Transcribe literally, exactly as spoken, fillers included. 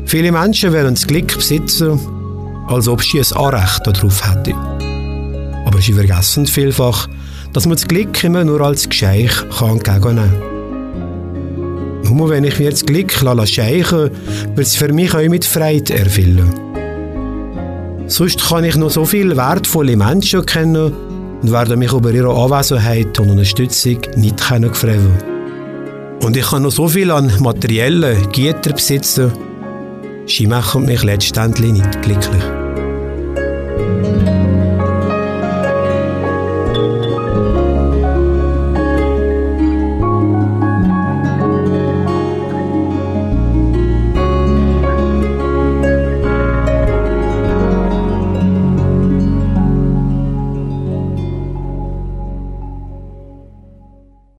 Viele Menschen wollen das Glück besitzen, als ob sie ein Anrecht darauf hätten. Aber sie vergessen vielfach, dass man das Glück immer nur als Geschenk entgegennehmen kann. Nur wenn ich mir das Glück schenken lasse, wird es für mich auch mit Freude erfüllen. Sonst kann ich noch so viele wertvolle Menschen kennen und werde mich über ihre Anwesenheit und Unterstützung nicht fragen. Und ich kann noch so viel an materiellen Gütern besitzen, sie machen mich letztendlich nicht glücklich.